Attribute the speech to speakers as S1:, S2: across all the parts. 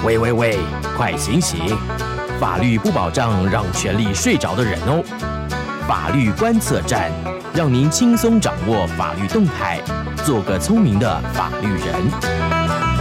S1: 喂，快醒醒！法律不保障让权力睡着的人哦。法律观测站，让您轻松掌握法律动态，做个聪明的法律人。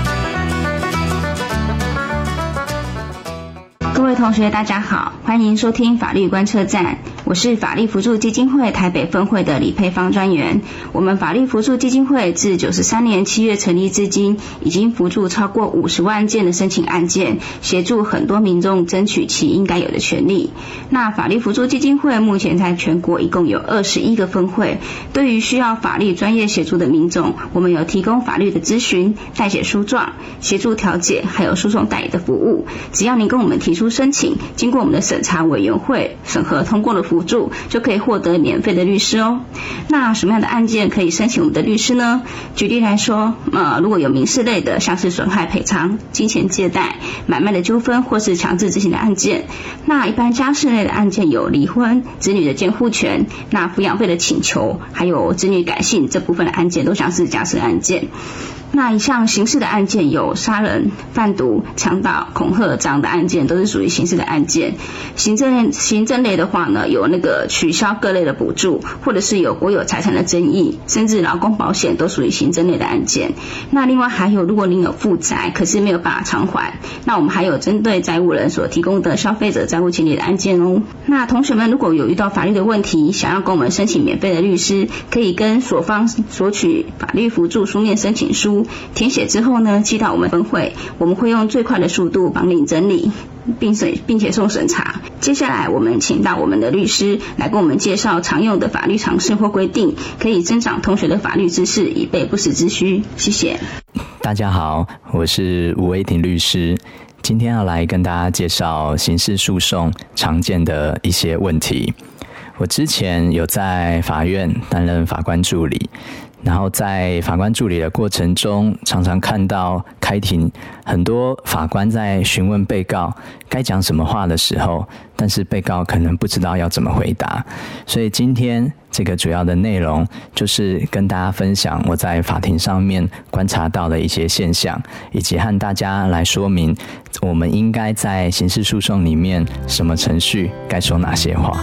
S2: 各位同学大家好，欢迎收听法律观测站，我是法律扶助基金会台北分会的李佩芳专员。我们法律扶助基金会自93年7月成立至今，已经扶助超过50万件的申请案件，协助很多民众争取其应该有的权利。那法律扶助基金会目前在全国一共有21个分会，对于需要法律专业协助的民众，我们有提供法律的咨询、代写诉状、协助调解，还有诉讼代理的服务。只要您跟我们提出申请，经过我们的审查委员会审核通过的辅助，就可以获得免费的律师哦。那什么样的案件可以申请我们的律师呢？举例来说，如果有民事类的，像是损害赔偿、金钱借贷、买卖的纠纷或是强制执行的案件。那一般家事类的案件有离婚、子女的监护权、那抚养费的请求，还有子女改姓这部分的案件都像是家事案件。那一项刑事的案件有杀人、贩毒、强盗、恐吓这样的案件，都是属于刑事的案件。行政类的话呢，有那个取消各类的补助，或者是有国有财产的争议，甚至劳工保险都属于行政类的案件。那另外还有，如果您有负债可是没有办法偿还，那我们还有针对债务人所提供的消费者债务清理的案件哦。那同学们如果有遇到法律的问题，想要跟我们申请免费的律师，可以跟所方索取法律扶助书面申请书，填写之后呢，寄到我们分会，我们会用最快的速度帮您整理，并且送审查。接下来我们请到我们的律师来跟我们介绍常用的法律常识或规定，可以增长同学的法律知识，以备不时之需。谢谢。
S3: 大家好，我是吴威霆律师，今天要来跟大家介绍刑事诉讼常见的一些问题。我之前有在法院担任法官助理，然后在法官助理的过程中，常常看到开庭很多法官在询问被告该讲什么话的时候，但是被告可能不知道要怎么回答。所以今天这个主要的内容就是跟大家分享我在法庭上面观察到的一些现象，以及和大家来说明我们应该在刑事诉讼里面什么程序该说哪些话。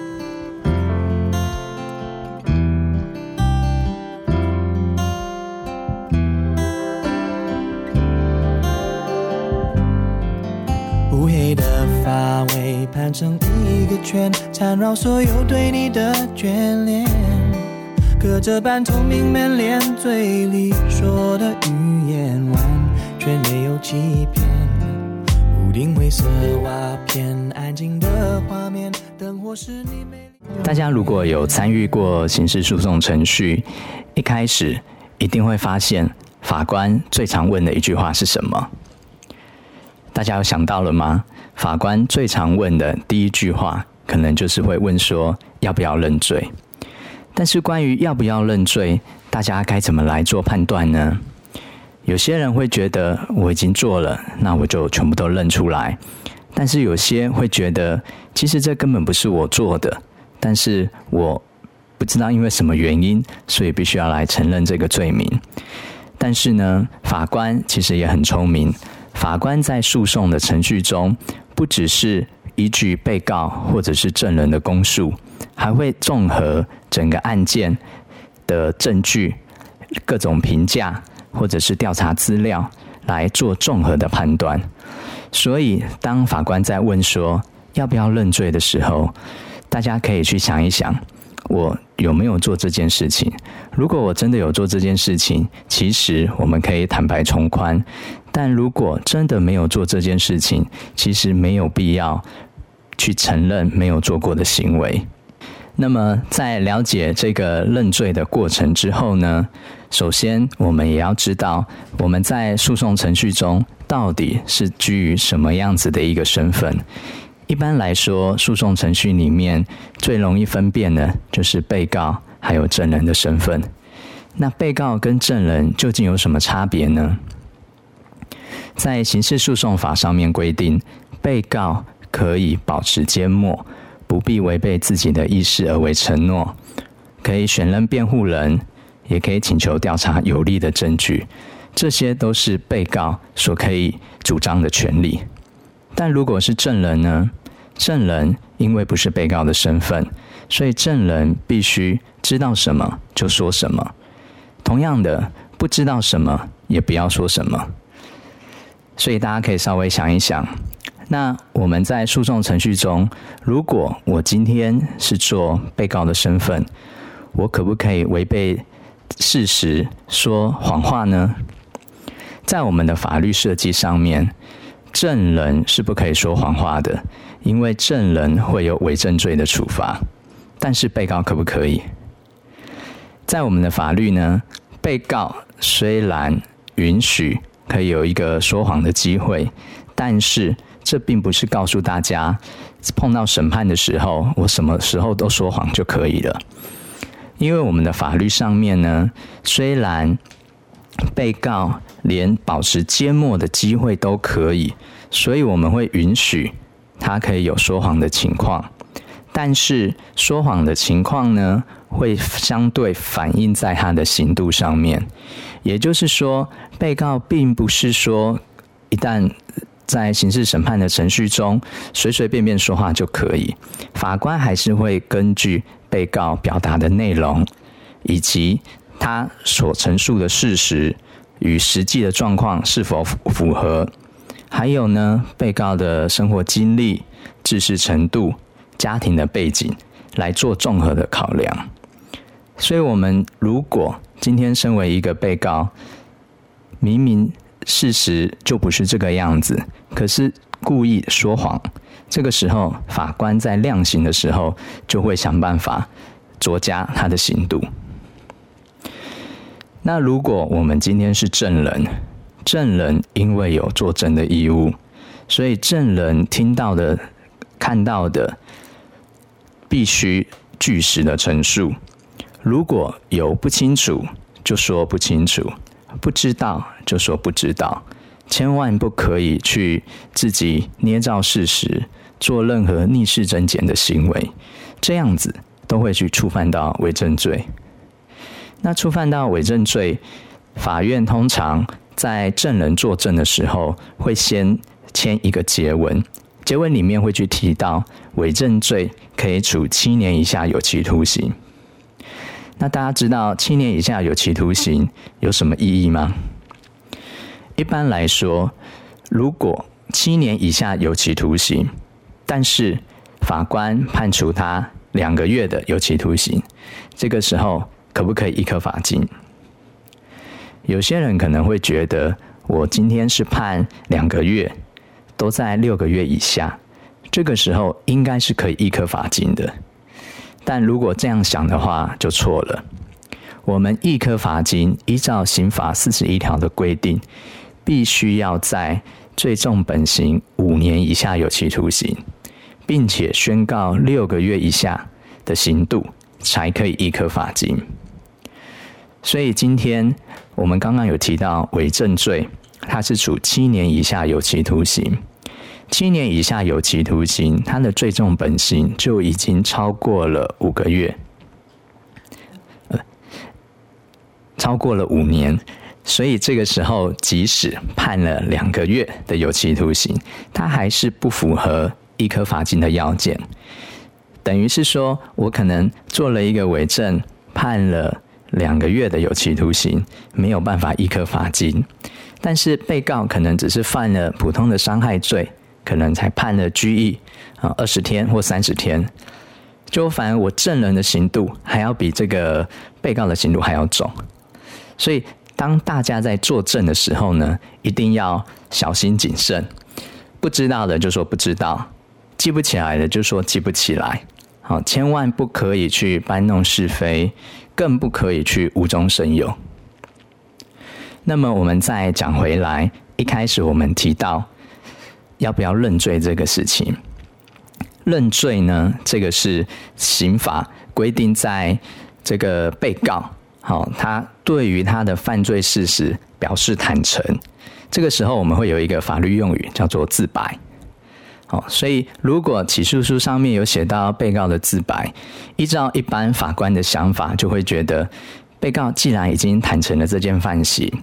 S4: 乌黑的发尾盘成一个圈，缠绕所有对你的眷恋，刻着半透明门帘，嘴里说的语言完全没有欺骗。屋顶灰色瓦片，安静的画面，灯火是你美丽。
S3: 大家如果有参与过刑事诉讼程序，一开始一定会发现法官最常问的一句话是什么？大家有想到了吗？法官最常问的第一句话，可能就是会问说要不要认罪。但是关于要不要认罪，大家该怎么来做判断呢？有些人会觉得我已经做了，那我就全部都认出来。但是有些会觉得，其实这根本不是我做的，但是我不知道因为什么原因，所以必须要来承认这个罪名。但是呢，法官其实也很聪明。法官在诉讼的程序中，不只是依据被告或者是证人的供述，还会综合整个案件的证据、各种评价或者是调查资料来做综合的判断。所以当法官在问说要不要认罪的时候，大家可以去想一想，我有没有做这件事情？如果我真的有做这件事情，其实我们可以坦白从宽。但如果真的没有做这件事情，其实没有必要去承认没有做过的行为。那么在了解这个认罪的过程之后呢，首先我们也要知道我们在诉讼程序中到底是居于什么样子的一个身份。一般来说，诉讼程序里面最容易分辨的就是被告还有证人的身份。那被告跟证人究竟有什么差别呢？在刑事诉讼法上面规定，被告可以保持缄默，不必违背自己的意思而为承诺，可以选任辩护人，也可以请求调查有利的证据。 这些都是被告所可以主张的权利。但如果是证人呢？证人因为不是被告的身份，所以证人必须知道什么就说什么。同样的，不知道什么也不要说什么。所以大家可以稍微想一想，那我们在诉讼程序中，如果我今天是做被告的身份，我可不可以违背事实说谎话呢？在我们的法律设计上面，证人是不可以说谎话的，因为证人会有伪证罪的处罚。但是被告可不可以？在我们的法律呢，被告虽然允许可以有一个说谎的机会，但是这并不是告诉大家碰到审判的时候，我什么时候都说谎就可以了。因为我们的法律上面呢，虽然被告连保持缄默的机会都可以，所以我们会允许他可以有说谎的情况，但是说谎的情况呢，会相对反映在他的刑度上面。也就是说，被告并不是说一旦在刑事审判的程序中随随便便说话就可以，法官还是会根据被告表达的内容以及他所陈述的事实与实际的状况是否符合，还有呢，被告的生活经历、知识程度、家庭的背景来做综合的考量。所以我们如果今天身为一个被告，明明事实就不是这个样子，可是故意说谎，这个时候法官在量刑的时候就会想办法酌加他的刑度。那如果我们今天是证人，证人因为有作证的义务，所以证人听到的、看到的必须据实的陈述。如果有不清楚，就说不清楚；不知道就说不知道，千万不可以去自己捏造事实，做任何逆势争检的行为，这样子都会去触犯到伪证罪。那触犯到伪证罪，法院通常在证人作证的时候，会先签一个结文，结文里面会去提到伪证罪可以处7年以下有期徒刑。那大家知道7年以下有期徒刑有什么意义吗？一般来说，如果7年以下有期徒刑，但是法官判处他2个月的有期徒刑，这个时候可不可以易科罚金？有些人可能会觉得，我今天是判2个月，都在6个月以下，这个时候应该是可以易科罚金的。但如果这样想的话，就错了。我们易科罚金依照刑法41条的规定，必须要在最重本刑5年以下有期徒刑，并且宣告6个月以下的刑度，才可以易科罚金。所以今天我们刚刚有提到伪证罪，它是处7年以下有期徒刑。7年以下有期徒刑，它的最重本刑就已经超过了5个月，超过了5年。所以这个时候，即使判了2个月的有期徒刑，它还是不符合易科罚金的要件。等于是说，我可能做了一个伪证，判了2个月的有期徒刑，没有办法易科罚金。但是被告可能只是犯了普通的伤害罪，可能才判了拘役20天或30天，就反而我证人的刑度还要比这个被告的刑度还要重。所以当大家在作证的时候呢，一定要小心谨慎，不知道的就说不知道，记不起来的就说记不起来，千万不可以去搬弄是非，更不可以去无中生有。那么我们再讲回来，一开始我们提到要不要认罪这个事情。认罪呢，这个是刑法规定在这个被告他对于他的犯罪事实表示坦诚，这个时候我们会有一个法律用语叫做自白。所以如果起诉书上面有写到被告的自白，依照一般法官的想法，就会觉得被告既然已经坦诚了这件犯行，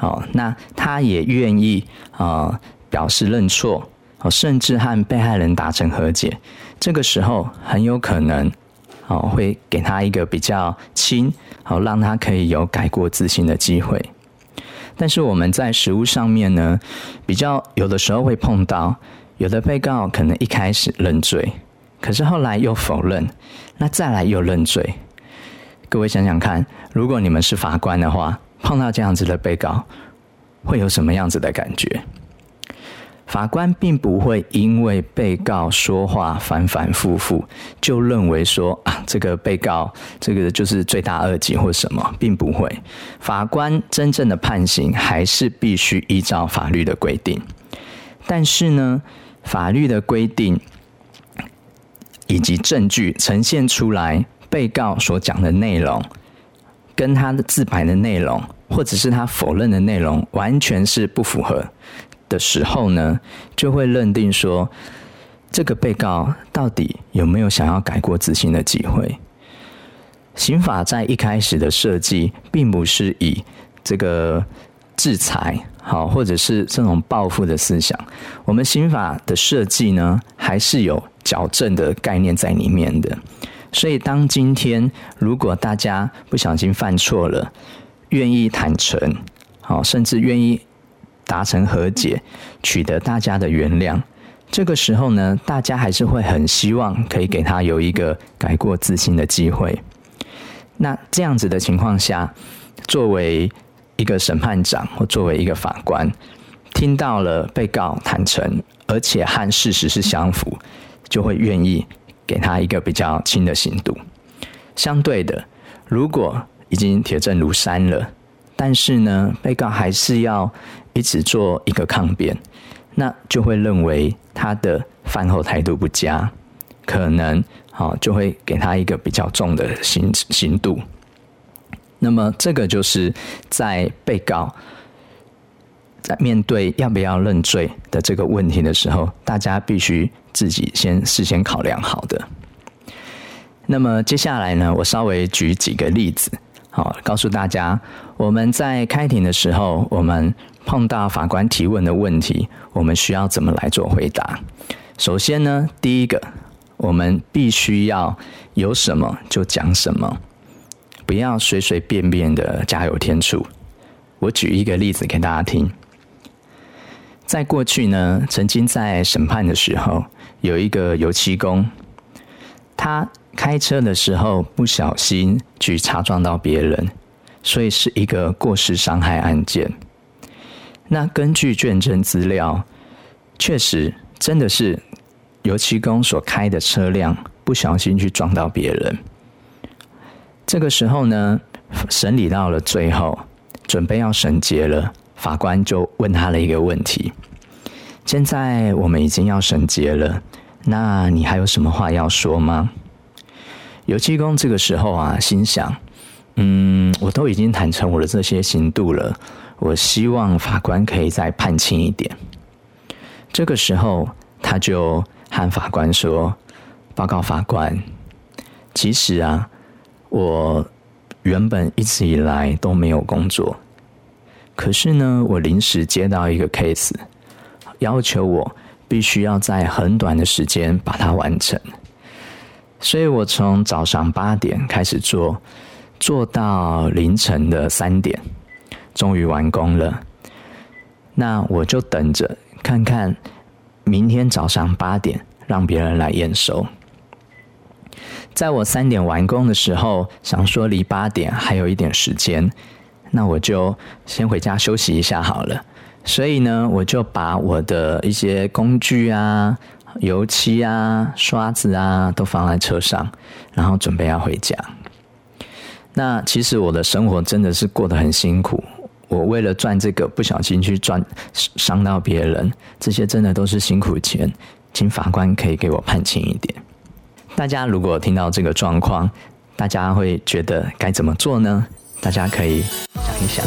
S3: 那他也愿意表示认错，甚至和被害人达成和解，这个时候很有可能会给他一个比较轻，让他可以有改过自新的机会。但是我们在实务上面呢，比较有的时候会碰到，有的被告可能一开始认罪，可是后来又否认，那再来又认罪。各位想想看，如果你们是法官的话，碰到这样子的被告，会有什么样子的感觉？法官并不会因为被告说话反反复复，就认为说这个被告这个就是罪大恶极或什么，并不会。法官真正的判刑还是必须依照法律的规定，但是呢，法律的规定以及证据呈现出来，被告所讲的内容跟他的自白的内容，或者是他否认的内容完全是不符合的时候呢，就会认定说这个被告到底有没有想要改过自新的机会。刑法在一开始的设计并不是以这个制裁或者是这种报复的思想，我们刑法的设计呢还是有矫正的概念在里面的。所以当今天如果大家不小心犯错了，愿意坦诚，甚至愿意达成和解，取得大家的原谅，这个时候呢，大家还是会很希望可以给他有一个改过自新的机会。那这样子的情况下，作为一个审判长或作为一个法官，听到了被告坦诚，而且和事实是相符，就会愿意给他一个比较轻的刑度。相对的，如果已经铁证如山了，但是呢，被告还是要一直做一个抗辩，那就会认为他的犯后态度不佳，可能就会给他一个比较重的刑度。那么这个就是在被告在面对要不要认罪的这个问题的时候，大家必须自己事先考量好的。那么接下来呢，我稍微举几个例子，告诉大家我们在开庭的时候，我们碰到法官提问的问题，我们需要怎么来做回答。首先呢，第一个，我们必须要有什么就讲什么，不要随随便便的加油添醋。我举一个例子给大家听。在过去呢，曾经在审判的时候，有一个油漆工，他开车的时候不小心去擦撞到别人，所以是一个过失伤害案件。那根据卷证资料，确实真的是油漆工所开的车辆不小心去撞到别人。这个时候呢，审理到了最后，准备要审结了，法官就问他了一个问题：现在我们已经要审结了，那你还有什么话要说吗？油漆工这个时候心想，我都已经坦诚我的这些刑度了，我希望法官可以再判轻一点。这个时候他就和法官说：报告法官，其实我原本一直以来都没有工作，可是呢，我临时接到一个 case， 要求我必须要在很短的时间把它完成，所以我从早上8点开始做到凌晨的3点，终于完工了。那我就等着看看明天早上8点让别人来验收。在我3点完工的时候，想说离8点还有一点时间，那我就先回家休息一下好了。所以呢，我就把我的一些工具油漆刷子都放在车上，然后准备要回家。那其实我的生活真的是过得很辛苦，我为了赚这个不小心去伤到别人，这些真的都是辛苦钱，请法官可以给我判轻一点。大家如果听到这个状况，大家会觉得该怎么做呢？大家可以想一想。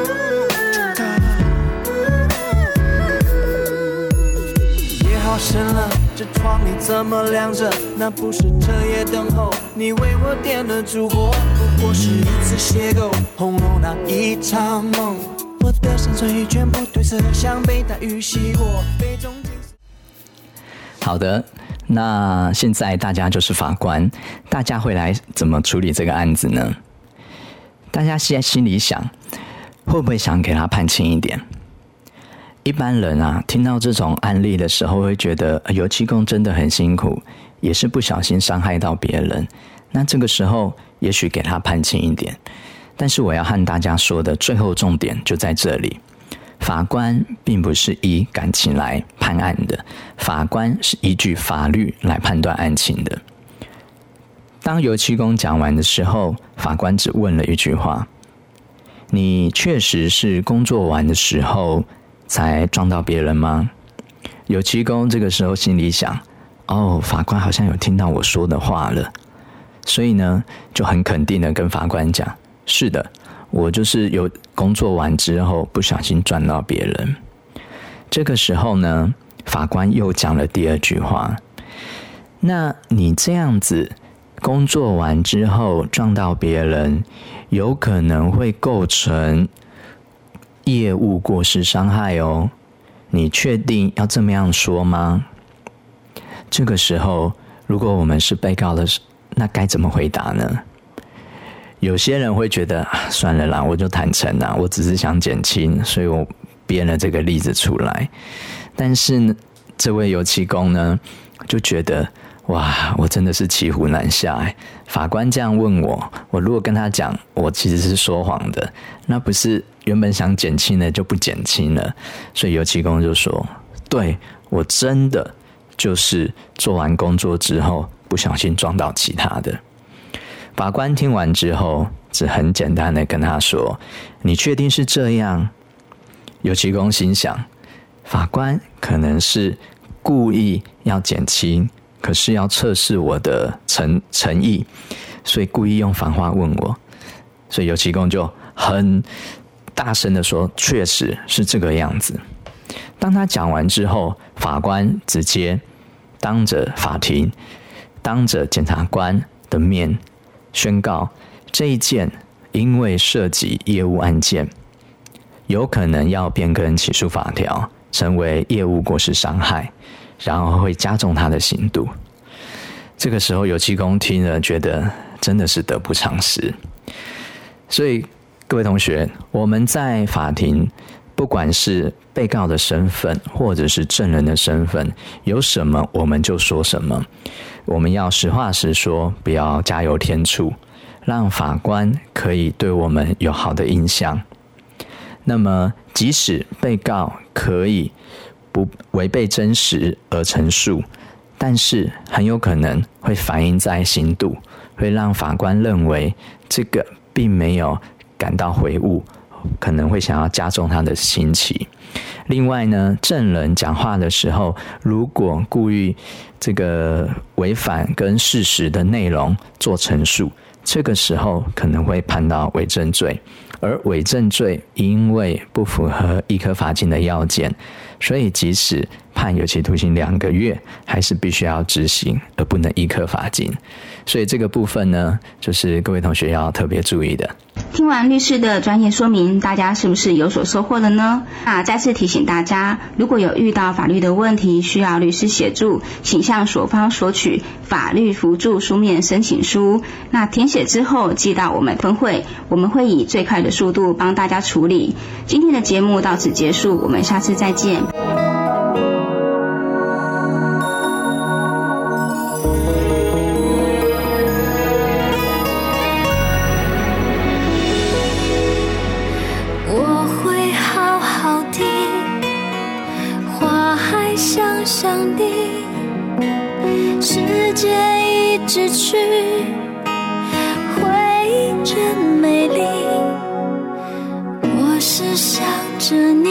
S4: 夜好深了，这是窗你怎么亮着？那不是彻夜等候，你为我点了烛火，不过是一次邂逅，轰隆那一场梦。我的山水全部褪色，像被大雨洗过，杯中尽是。
S3: 好的，那现在大家就是法官，大家会来怎么处理这个案子呢？大家现在心里想，会不会想给他判轻一点？一般人啊，听到这种案例的时候，会觉得油漆工真的很辛苦，也是不小心伤害到别人。那这个时候，也许给他判轻一点。但是我要和大家说的最后重点就在这里：法官并不是依感情来判案的，法官是依据法律来判断案情的。当油漆工讲完的时候，法官只问了一句话：你确实是工作完的时候才撞到别人吗？油漆工这个时候心里想：哦，法官好像有听到我说的话了，所以呢，就很肯定的跟法官讲：是的，我就是有工作完之后不小心撞到别人。这个时候呢，法官又讲了第二句话：那你这样子工作完之后撞到别人，有可能会构成业务过失伤害哦。你确定要这么样说吗？这个时候，如果我们是被告的，那该怎么回答呢？有些人会觉得算了啦，我就坦诚啦，我只是想减轻，所以我编了这个例子出来。但是这位油漆工呢，就觉得哇，我真的是骑虎难下法官这样问我，我如果跟他讲我其实是说谎的，那不是原本想减轻的就不减轻了。所以油漆工就说：对，我真的就是做完工作之后不小心撞到其他的。法官听完之后，只很简单的跟他说：你确定是这样？油漆工心想，法官可能是故意要减轻，可是要测试我的诚意，所以故意用反话问我。所以油漆工就很大声的说：确实是这个样子。当他讲完之后，法官直接当着法庭，当着检察官的面宣告，这一件因为涉及业务案件，有可能要变更起诉法条，成为业务过失伤害，然后会加重他的刑度。这个时候油漆工听了，觉得真的是得不偿失。所以各位同学，我们在法庭，不管是被告的身份或者是证人的身份，有什么我们就说什么，我们要实话实说，不要加油添醋，让法官可以对我们有好的印象。那么即使被告可以不违背真实而陈述，但是很有可能会反映在刑度，会让法官认为这个并没有感到悔悟，可能会想要加重他的刑期。另外呢，证人讲话的时候，如果故意这个违反跟事实的内容做陈述，这个时候可能会判到伪证罪。而伪证罪因为不符合易科罚金的要件，所以即使判有期徒刑2个月，还是必须要执行，而不能易科罚金。所以这个部分呢，就是各位同学要特别注意的。
S2: 听完律师的专业说明，大家是不是有所收获了呢？那再次提醒大家，如果有遇到法律的问题需要律师协助，请向所方索取法律扶助书面申请书。那填写之后寄到我们分会，我们会以最快的速度帮大家处理。今天的节目到此结束，我们下次再见。
S5: 想你，时间一直去，回忆真美丽。我是想着你。